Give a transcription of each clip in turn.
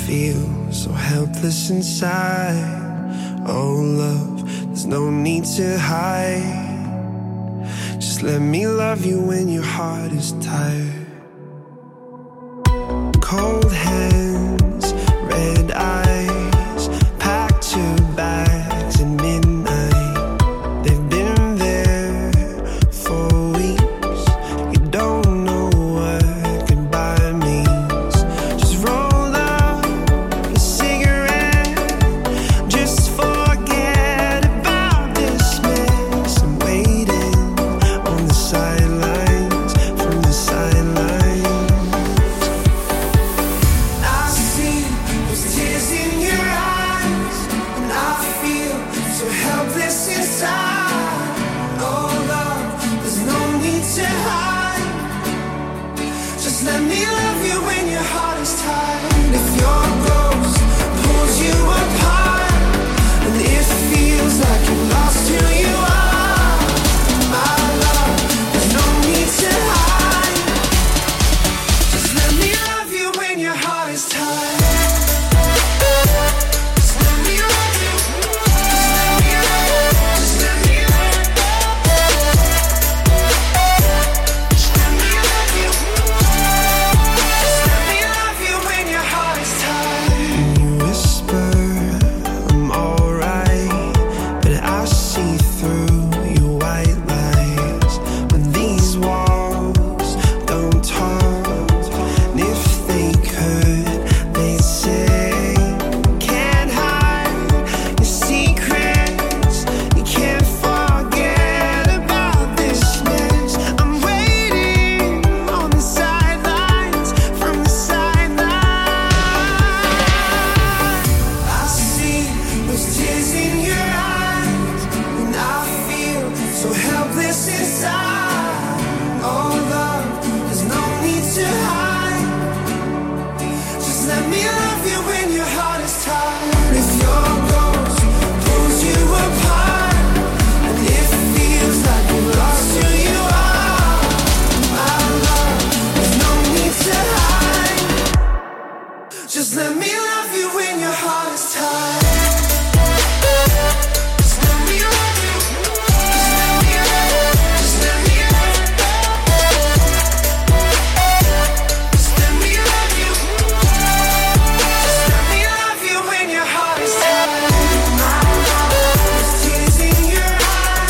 feel so helpless inside. Oh love, there's no need to hide. Just let me love you when your heart is tired. Cold hands, red eyes, packed your bags at midnight. They've been there for weeks. You don't know what goodbye means. Just roll up a cigarette. Just forget about this mess. I'm waiting on the sidelines, from the sidelines. I see those tears in your eyes, and I feel so helpless inside. Oh love, there's no need to hide. Just let me love you when your heart is tired. If your ghost pulls you apart, and it feels like you've lost who you are, my love, there's no need to hide. Just let me love you when your heart is tired. Just let me love you. Just let me love you. Just let me love you. Just let me love you. Just let me love you when your heart is tired. You whisper, I'm alright, but I see through your white lies. But these walls don't talk, and if they could, they'd say, can't hide your secrets. You can't forget about this mess. I'm waiting on the sidelines, from the sidelines. I see those tears in your eyes, and I feel so helpless inside. Oh love, there's no need to hide. Just let me love you when your heart is tired. If your ghost pulls you apart, and it feels like you lost who you are, my love, there's no need to hide. Just let me love you when your heart is tired. Just let me love you. Just let me love you. Just let me love you. Just let me love you. Just let me love you when your heart is tired. There's tears in your eyes.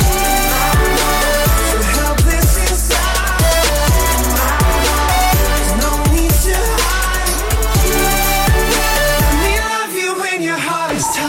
So helpless inside. There's no need to hide. Let me love you when your heart is tired.